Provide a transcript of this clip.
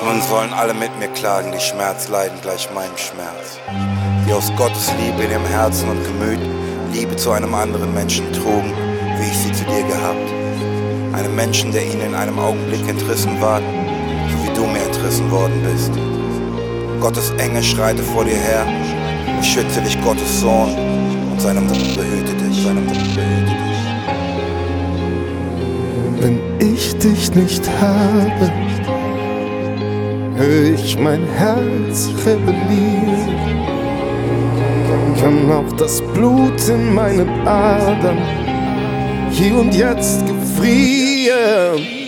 Nun wollen alle mit mir klagen, die Schmerz leiden gleich meinem Schmerz. Die aus Gottes Liebe in ihrem Herzen und Gemüt Liebe zu einem anderen Menschen trugen, wie ich sie zu dir gehabt. Einem Menschen, der ihnen in einem Augenblick entrissen war, so wie du mir entrissen worden bist. Gottes Engel schreite vor dir her, beschütze dich Gottes Sohn und seinem Mund behüte dich, Wenn ich dich nicht habe, höre ich mein Herz rebellieren. Kann auch das Blut in meinen Adern hier und jetzt gefrieren.